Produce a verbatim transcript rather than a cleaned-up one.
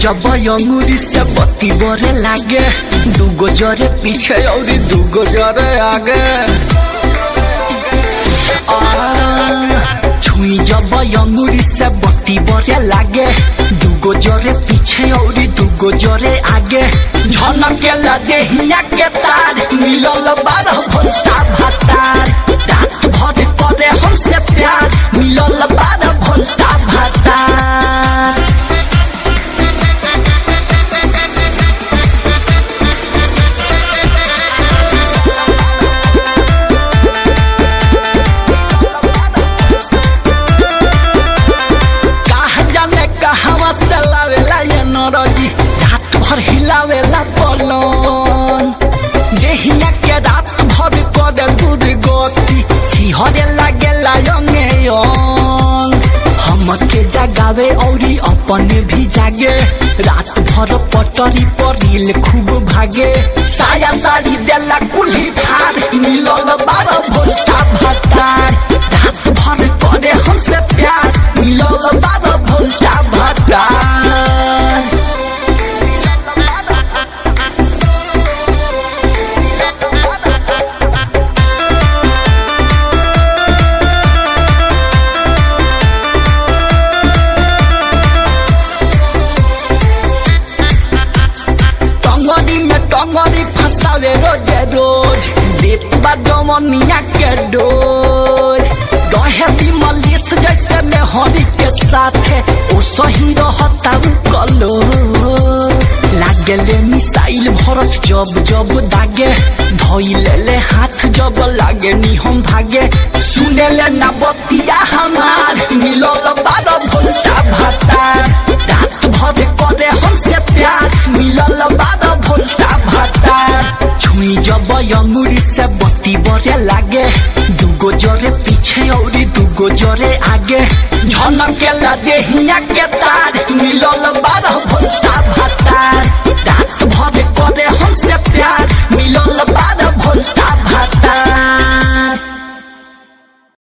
जब अंगूरी से बत्ती बरे लागे, दूगो जरे पीछे और दूगो जरे आगे। छुई जब अंगूरी से बत्ती बरे लागे, दूगो जरे पीछे और दूगो जरे आगे। झनके लगे हिया के तार, मिलल बारह भोल्टा भातार। रात भर करे हमसे प्यार, मिलल बारह भोल्टा भातार। रात भर हिलावेला पलंग, देहिया के रात भर करे दूध गति, सिहरे लागेला यंगे यंग। हमके जगावे औरी अपने भी जागे, रात भर पटरी पर रील खूब भागे। साया साड़ी देला कुल्ही फाड़, मिलल बारह भोल्टा भातार। रात भर करे हमसे प्यार, मिलल बारह भोल्टा भातार। टंगरी फसावे रोजे रोज, देत बा जमनिया के डोज। रहे विमलेश जैसे में हरी के साथे, ओ सही रहता कलो। लागेले मिसाइल भरत जब जब दागे, धइले ले हाथ जब लागे नी हम भागे। सुनेले ना बतिया हमार, मिलल बारह भोल्टा भातार। रात भर करे हमसे प्यार, मिलल बारह भोल्टा भातार। छुई जब अंगूरी से बत्ती बरे लागे, दूगो जरे पीछे और दूगो जरे आगे। झनके लगे हिया के तार, मिलल बारह भोल्टा।